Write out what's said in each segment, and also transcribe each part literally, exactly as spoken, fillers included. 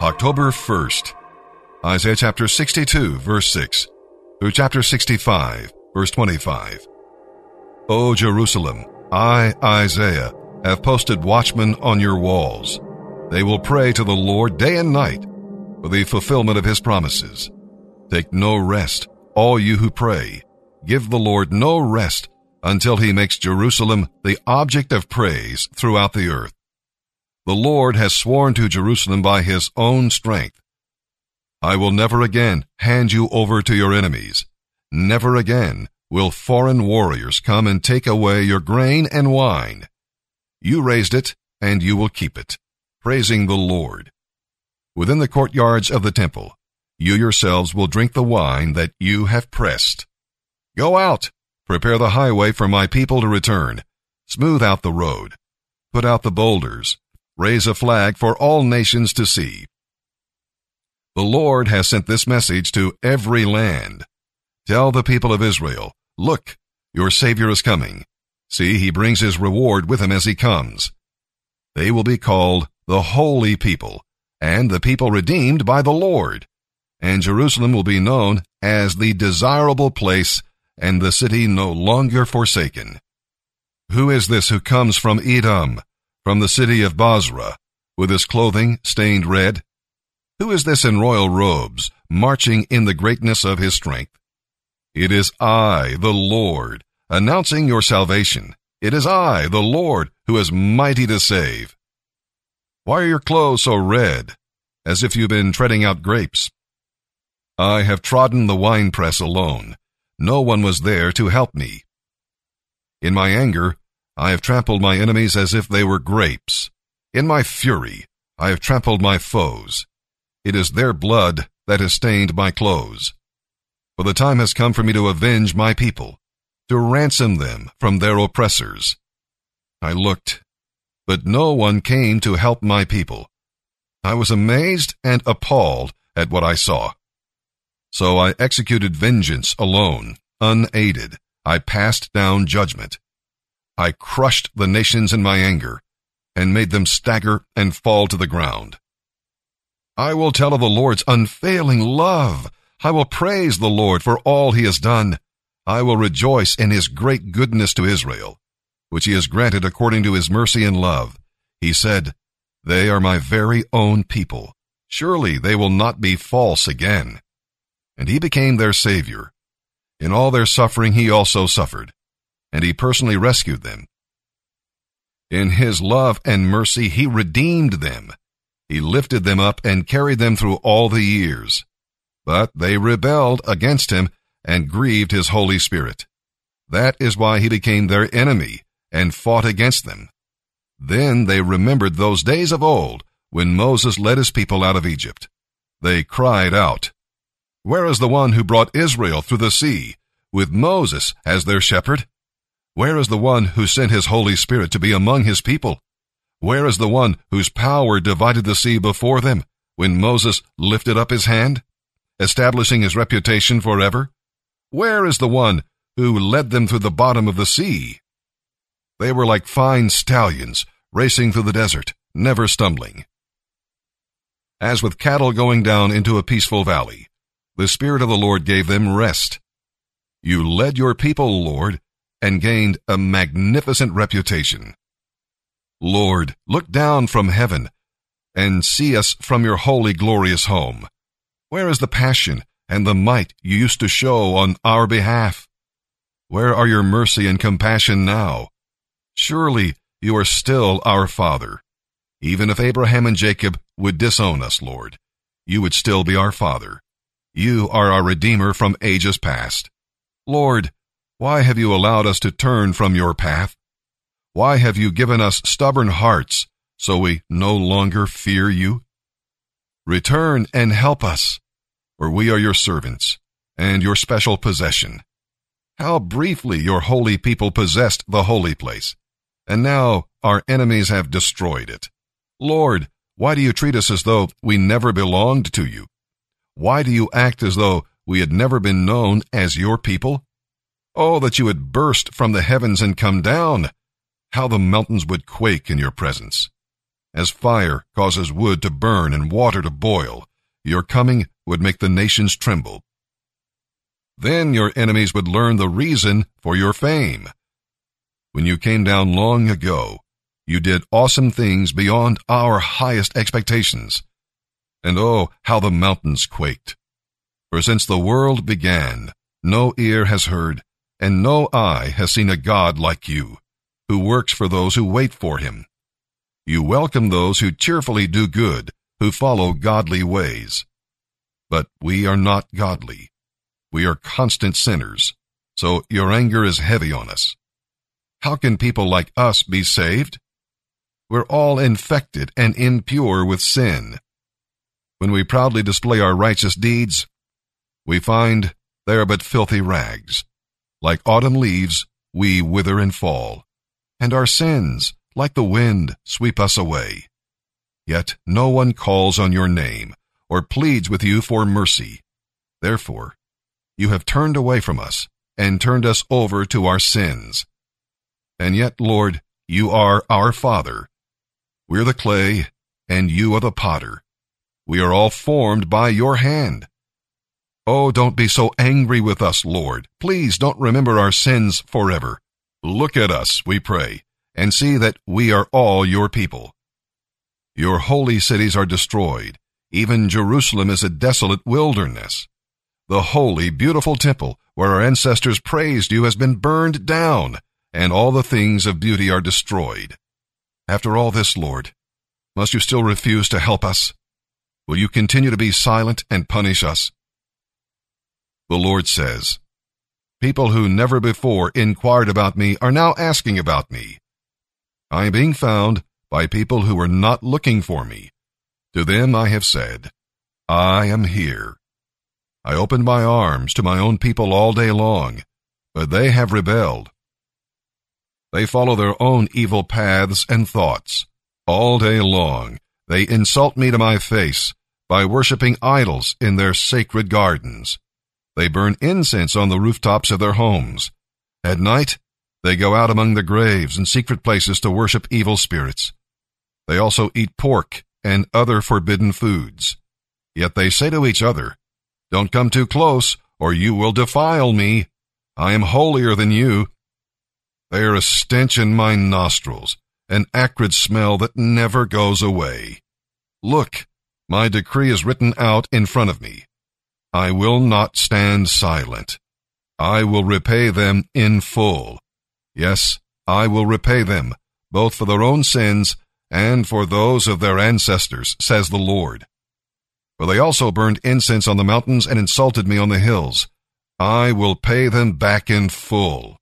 October first, Isaiah chapter sixty-two, verse six, through chapter sixty-five, verse twenty-five. O Jerusalem, I, Isaiah, have posted watchmen on your walls. They will pray to the Lord day and night for the fulfillment of his promises. Take no rest, all you who pray. Give the Lord no rest until he makes Jerusalem the object of praise throughout the earth. The Lord has sworn to Jerusalem by his own strength. I will never again hand you over to your enemies. Never again will foreign warriors come and take away your grain and wine. You raised it, and you will keep it, praising the Lord. Within the courtyards of the temple, you yourselves will drink the wine that you have pressed. Go out, prepare the highway for my people to return. Smooth out the road. Put out the boulders. Raise a flag for all nations to see. The Lord has sent this message to every land. Tell the people of Israel, look, your Savior is coming. See, he brings his reward with him as he comes. They will be called the holy people, and the people redeemed by the Lord. And Jerusalem will be known as the desirable place, and the city no longer forsaken. Who is this who comes from Edom, from the city of Bozrah, with his clothing stained red? Who is this in royal robes, marching in the greatness of his strength? It is I, the Lord, announcing your salvation. It is I, the Lord, who is mighty to save. Why are your clothes so red, as if you've been treading out grapes? I have trodden the winepress alone. No one was there to help me. In my anger, I have trampled my enemies as if they were grapes. In my fury, I have trampled my foes. It is their blood that has stained my clothes. For the time has come for me to avenge my people, to ransom them from their oppressors. I looked, but no one came to help my people. I was amazed and appalled at what I saw. So I executed vengeance alone, unaided. I passed down judgment. I crushed the nations in my anger, and made them stagger and fall to the ground. I will tell of the Lord's unfailing love. I will praise the Lord for all he has done. I will rejoice in his great goodness to Israel, which he has granted according to his mercy and love. He said, they are my very own people. Surely they will not be false again. And he became their Savior. In all their suffering he also suffered, and he personally rescued them. In his love and mercy he redeemed them. He lifted them up and carried them through all the years. But they rebelled against him and grieved his Holy Spirit. That is why he became their enemy and fought against them. Then they remembered those days of old when Moses led his people out of Egypt. They cried out, where is the one who brought Israel through the sea, with Moses as their shepherd? Where is the one who sent his Holy Spirit to be among his people? Where is the one whose power divided the sea before them when Moses lifted up his hand, establishing his reputation forever? Where is the one who led them through the bottom of the sea? They were like fine stallions racing through the desert, never stumbling. As with cattle going down into a peaceful valley, the Spirit of the Lord gave them rest. You led your people, Lord, and gained a magnificent reputation. Lord, look down from heaven and see us from your holy, glorious home. Where is the passion and the might you used to show on our behalf? Where are your mercy and compassion now? Surely you are still our Father. Even if Abraham and Jacob would disown us, Lord, you would still be our Father. You are our Redeemer from ages past. Lord, why have you allowed us to turn from your path? Why have you given us stubborn hearts so we no longer fear you? Return and help us, for we are your servants and your special possession. How briefly your holy people possessed the holy place, and now our enemies have destroyed it. Lord, why do you treat us as though we never belonged to you? Why do you act as though we had never been known as your people? Oh, that you would burst from the heavens and come down! How the mountains would quake in your presence! As fire causes wood to burn and water to boil, your coming would make the nations tremble. Then your enemies would learn the reason for your fame. When you came down long ago, you did awesome things beyond our highest expectations. And oh, how the mountains quaked. For since the world began, no ear has heard, and no eye has seen a God like you, who works for those who wait for him. You welcome those who cheerfully do good, who follow godly ways. But we are not godly. We are constant sinners, so your anger is heavy on us. How can people like us be saved? We're all infected and impure with sin. When we proudly display our righteous deeds, we find they are but filthy rags. Like autumn leaves, we wither and fall, and our sins, like the wind, sweep us away. Yet no one calls on your name or pleads with you for mercy. Therefore, you have turned away from us and turned us over to our sins. And yet, Lord, you are our Father. We're the clay, and you are the potter. We are all formed by your hand. Oh, don't be so angry with us, Lord. Please don't remember our sins forever. Look at us, we pray, and see that we are all your people. Your holy cities are destroyed. Even Jerusalem is a desolate wilderness. The holy, beautiful temple where our ancestors praised you has been burned down, and all the things of beauty are destroyed. After all this, Lord, must you still refuse to help us? Will you continue to be silent and punish us? The Lord says, people who never before inquired about me are now asking about me. I am being found by people who were not looking for me. To them I have said, I am here. I opened my arms to my own people all day long, but they have rebelled. They follow their own evil paths and thoughts. All day long they insult me to my face by worshiping idols in their sacred gardens. They burn incense on the rooftops of their homes. At night, they go out among the graves and secret places to worship evil spirits. They also eat pork and other forbidden foods. Yet they say to each other, don't come too close, or you will defile me. I am holier than you. They are a stench in my nostrils, an acrid smell that never goes away. Look, my decree is written out in front of me. I will not stand silent. I will repay them in full. Yes, I will repay them, both for their own sins and for those of their ancestors, says the Lord. For they also burned incense on the mountains and insulted me on the hills. I will pay them back in full.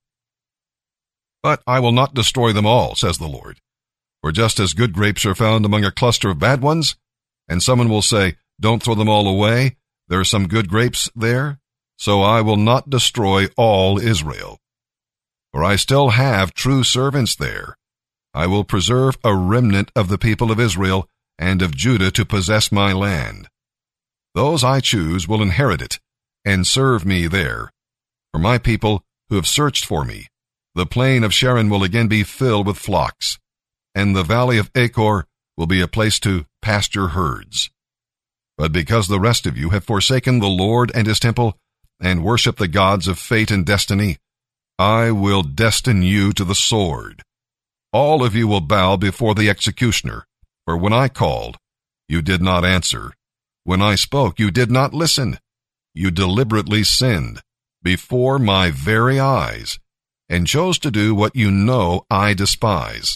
But I will not destroy them all, says the Lord. For just as good grapes are found among a cluster of bad ones, and someone will say, don't throw them all away, there are some good grapes there, so I will not destroy all Israel. For I still have true servants there. I will preserve a remnant of the people of Israel and of Judah to possess my land. Those I choose will inherit it and serve me there. For my people who have searched for me, the plain of Sharon will again be filled with flocks, and the valley of Achor will be a place to pasture herds. But because the rest of you have forsaken the Lord and his temple, and worship the gods of fate and destiny, I will destine you to the sword. All of you will bow before the executioner, for when I called, you did not answer. When I spoke, you did not listen. You deliberately sinned before my very eyes, and chose to do what you know I despise.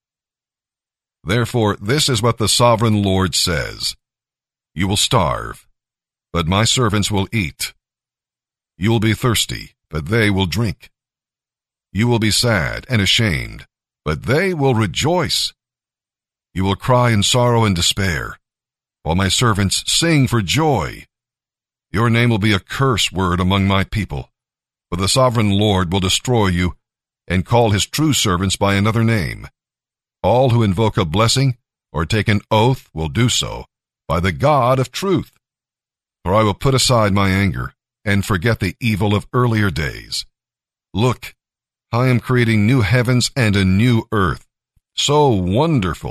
Therefore, this is what the sovereign Lord says. You will starve, but my servants will eat. You will be thirsty, but they will drink. You will be sad and ashamed, but they will rejoice. You will cry in sorrow and despair, while my servants sing for joy. Your name will be a curse word among my people, for the sovereign Lord will destroy you and call his true servants by another name. All who invoke a blessing or take an oath will do so by the God of truth. For I will put aside my anger and forget the evil of earlier days. Look, I am creating new heavens and a new earth, so wonderful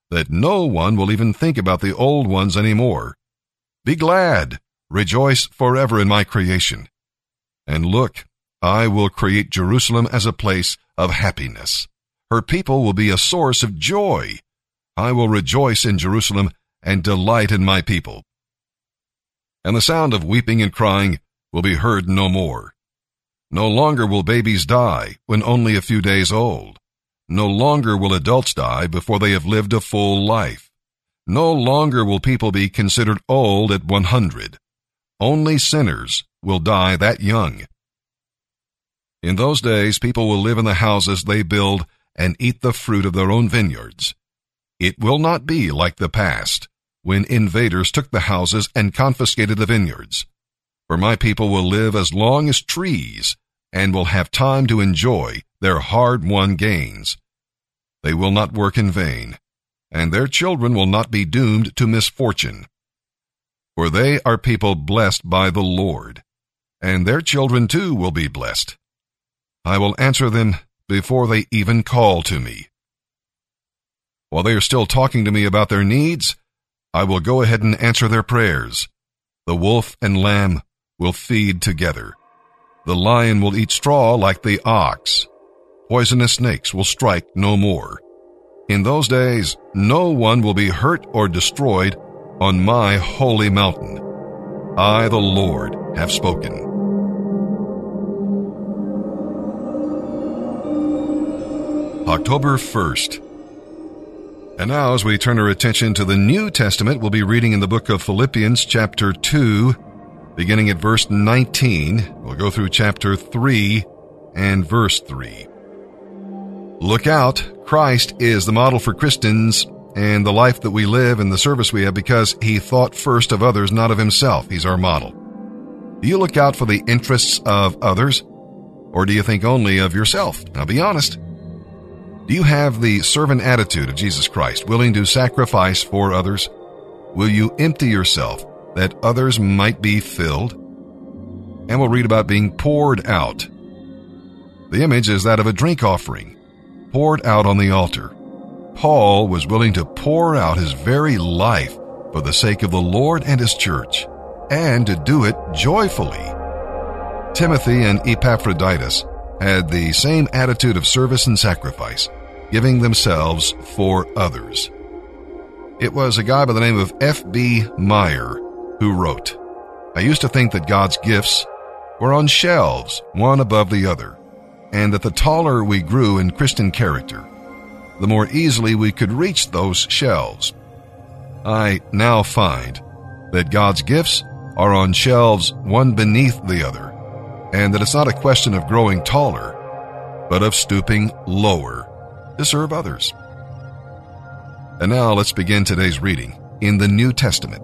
that no one will even think about the old ones anymore. Be glad, rejoice forever in my creation. And look, I will create Jerusalem as a place of happiness. Her people will be a source of joy. I will rejoice in Jerusalem and delight in my people. And the sound of weeping and crying will be heard no more. No longer will babies die when only a few days old. No longer will adults die before they have lived a full life. No longer will people be considered old at one hundred. Only sinners will die that young. In those days, people will live in the houses they build and eat the fruit of their own vineyards. It will not be like the past, when invaders took the houses and confiscated the vineyards. For my people will live as long as trees and will have time to enjoy their hard-won gains. They will not work in vain, and their children will not be doomed to misfortune. For they are people blessed by the Lord, and their children too will be blessed. I will answer them before they even call to me. While they are still talking to me about their needs, I will go ahead and answer their prayers. The wolf and lamb will feed together. The lion will eat straw like the ox. Poisonous snakes will strike no more. In those days, no one will be hurt or destroyed on my holy mountain. I, the Lord, have spoken. October first. And now, as we turn our attention to the New Testament, we'll be reading in the book of Philippians, chapter two, beginning at verse nineteen. We'll go through chapter three and verse three. Look out, Christ is the model for Christians and the life that we live and the service we have because he thought first of others, not of himself. He's our model. Do you look out for the interests of others, or do you think only of yourself? Now be honest. Do you have the servant attitude of Jesus Christ, willing to sacrifice for others? Will you empty yourself that others might be filled? And we'll read about being poured out. The image is that of a drink offering, poured out on the altar. Paul was willing to pour out his very life for the sake of the Lord and his church, and to do it joyfully. Timothy and Epaphroditus had the same attitude of service and sacrifice, giving themselves for others. It was a guy by the name of F B Meyer who wrote, I used to think that God's gifts were on shelves, one above the other, and that the taller we grew in Christian character, the more easily we could reach those shelves. I now find that God's gifts are on shelves one beneath the other, and that it's not a question of growing taller, but of stooping lower to serve others. And now let's begin today's reading in the New Testament.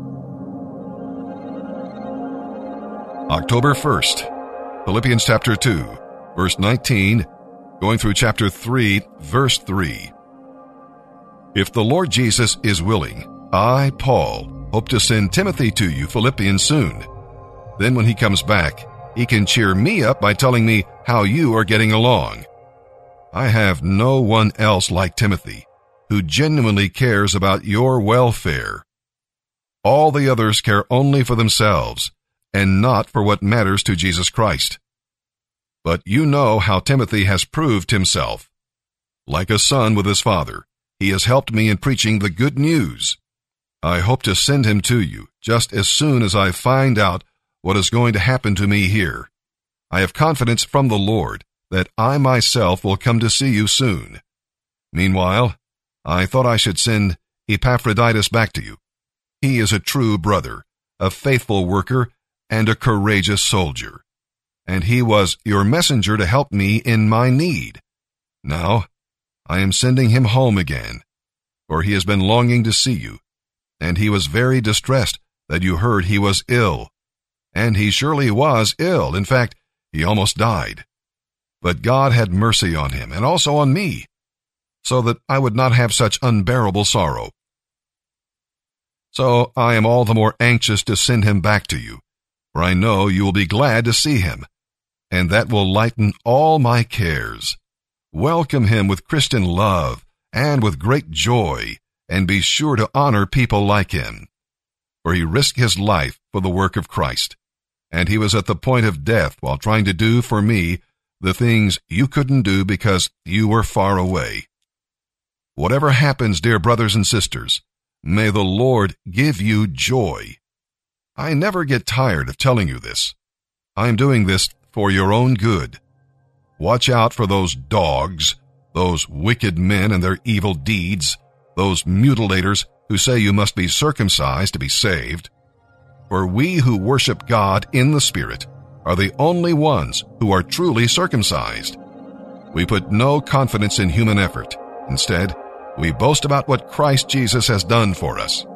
October first, Philippians chapter two, verse nineteen, going through chapter three, verse three. If the Lord Jesus is willing, I, Paul, hope to send Timothy to you, Philippians, soon. Then when he comes back, he can cheer me up by telling me how you are getting along. I have no one else like Timothy, who genuinely cares about your welfare. All the others care only for themselves, and not for what matters to Jesus Christ. But you know how Timothy has proved himself. Like a son with his father, he has helped me in preaching the good news. I hope to send him to you just as soon as I find out what is going to happen to me here. I have confidence from the Lord that I myself will come to see you soon. Meanwhile, I thought I should send Epaphroditus back to you. He is a true brother, a faithful worker, and a courageous soldier. And he was your messenger to help me in my need. Now, I am sending him home again, for he has been longing to see you, and he was very distressed that you heard he was ill. And he surely was ill. In fact, he almost died. But God had mercy on him, and also on me, so that I would not have such unbearable sorrow. So I am all the more anxious to send him back to you, for I know you will be glad to see him, and that will lighten all my cares. Welcome him with Christian love and with great joy, and be sure to honor people like him. For he risked his life for the work of Christ, and he was at the point of death while trying to do for me the things you couldn't do because you were far away. Whatever happens, dear brothers and sisters, may the Lord give you joy. I never get tired of telling you this. I'm doing this for your own good. Watch out for those dogs, those wicked men and their evil deeds, those mutilators who say you must be circumcised to be saved. For we who worship God in the Spirit are the only ones who are truly circumcised. We put no confidence in human effort. Instead, we boast about what Christ Jesus has done for us.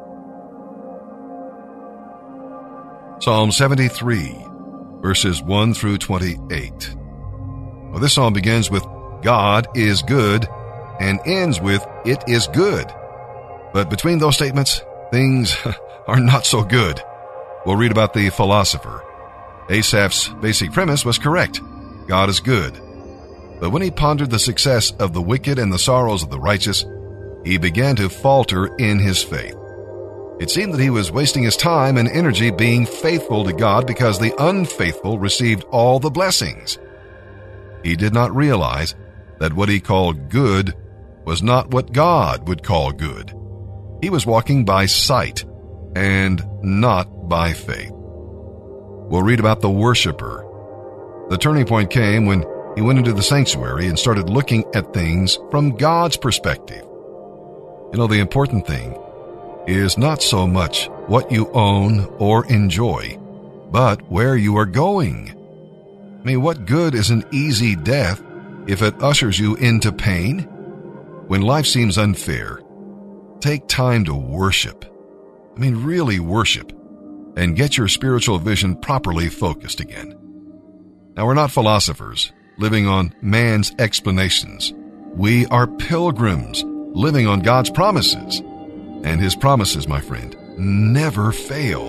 Psalm seventy-three, verses one through twenty-eight. Well, this psalm begins with God is good and ends with it is good. But between those statements, things are not so good. We'll read about the philosopher. Asaph's basic premise was correct. God is good. But when he pondered the success of the wicked and the sorrows of the righteous, he began to falter in his faith. It seemed that he was wasting his time and energy being faithful to God because the unfaithful received all the blessings. He did not realize that what he called good was not what God would call good. He was walking by sight and not by faith. We'll read about the worshiper. The turning point came when he went into the sanctuary and started looking at things from God's perspective. You know, the important thing is not so much what you own or enjoy, but where you are going. I mean, what good is an easy death if it ushers you into pain? When life seems unfair, take time to worship. I mean, really worship, and get your spiritual vision properly focused again. Now, we're not philosophers living on man's explanations. We are pilgrims living on God's promises. And his promises, my friend, never fail.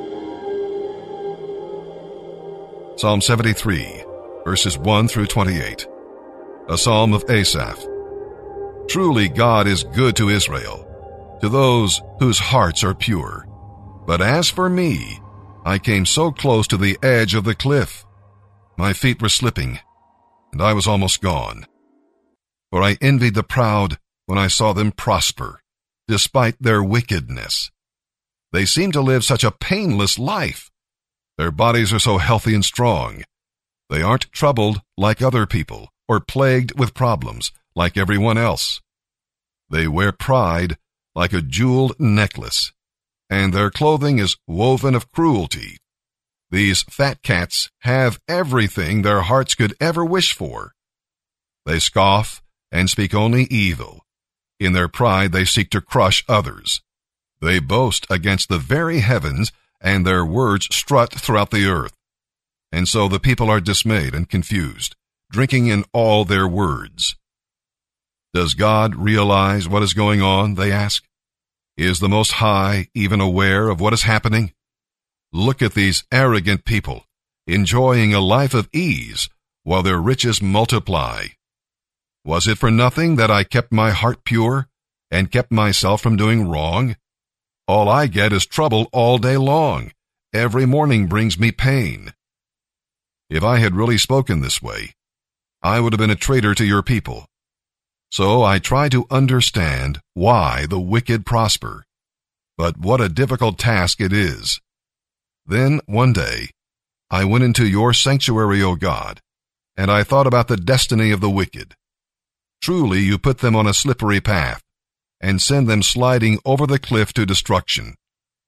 Psalm seventy-three, verses one through twenty-eight. A psalm of Asaph. Truly God is good to Israel, to those whose hearts are pure. But as for me, I came so close to the edge of the cliff. My feet were slipping, and I was almost gone. For I envied the proud when I saw them prosper, despite their wickedness. They seem to live such a painless life. Their bodies are so healthy and strong. They aren't troubled like other people or plagued with problems like everyone else. They wear pride like a jeweled necklace, and their clothing is woven of cruelty. These fat cats have everything their hearts could ever wish for. They scoff and speak only evil. In their pride, they seek to crush others. They boast against the very heavens, and their words strut throughout the earth. And so the people are dismayed and confused, drinking in all their words. Does God realize what is going on, they ask? Is the Most High even aware of what is happening? Look at these arrogant people, enjoying a life of ease while their riches multiply. Was it for nothing that I kept my heart pure and kept myself from doing wrong? All I get is trouble all day long. Every morning brings me pain. If I had really spoken this way, I would have been a traitor to your people. So I try to understand why the wicked prosper. But what a difficult task it is. Then one day, I went into your sanctuary, O God, and I thought about the destiny of the wicked. Truly, you put them on a slippery path and send them sliding over the cliff to destruction.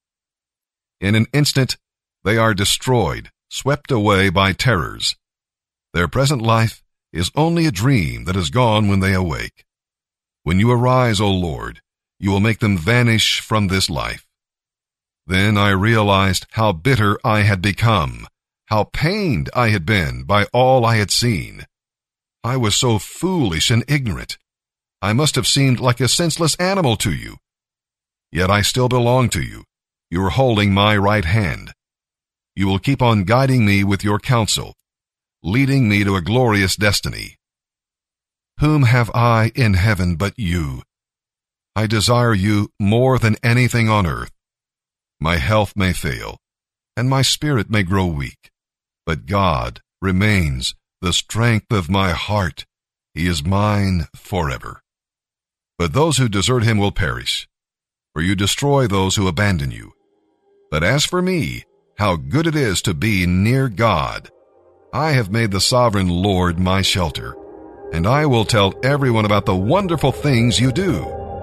In an instant, they are destroyed, swept away by terrors. Their present life is only a dream that is gone when they awake. When you arise, O Lord, you will make them vanish from this life. Then I realized how bitter I had become, how pained I had been by all I had seen. I was so foolish and ignorant. I must have seemed like a senseless animal to you. Yet I still belong to you. You are holding my right hand. You will keep on guiding me with your counsel, leading me to a glorious destiny. Whom have I in heaven but you? I desire you more than anything on earth. My health may fail, and my spirit may grow weak, but God remains the strength of my heart. He is mine forever. But those who desert him will perish, for you destroy those who abandon you. But as for me, how good it is to be near God. I have made the sovereign Lord my shelter, and I will tell everyone about the wonderful things you do.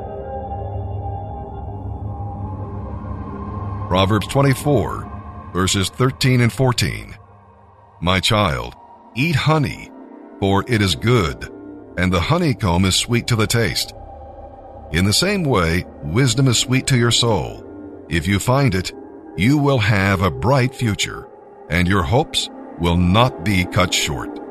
Proverbs twenty-four, verses thirteen and fourteen. My child, eat honey, for it is good, and the honeycomb is sweet to the taste. In the same way, wisdom is sweet to your soul. If you find it, you will have a bright future, and your hopes will not be cut short.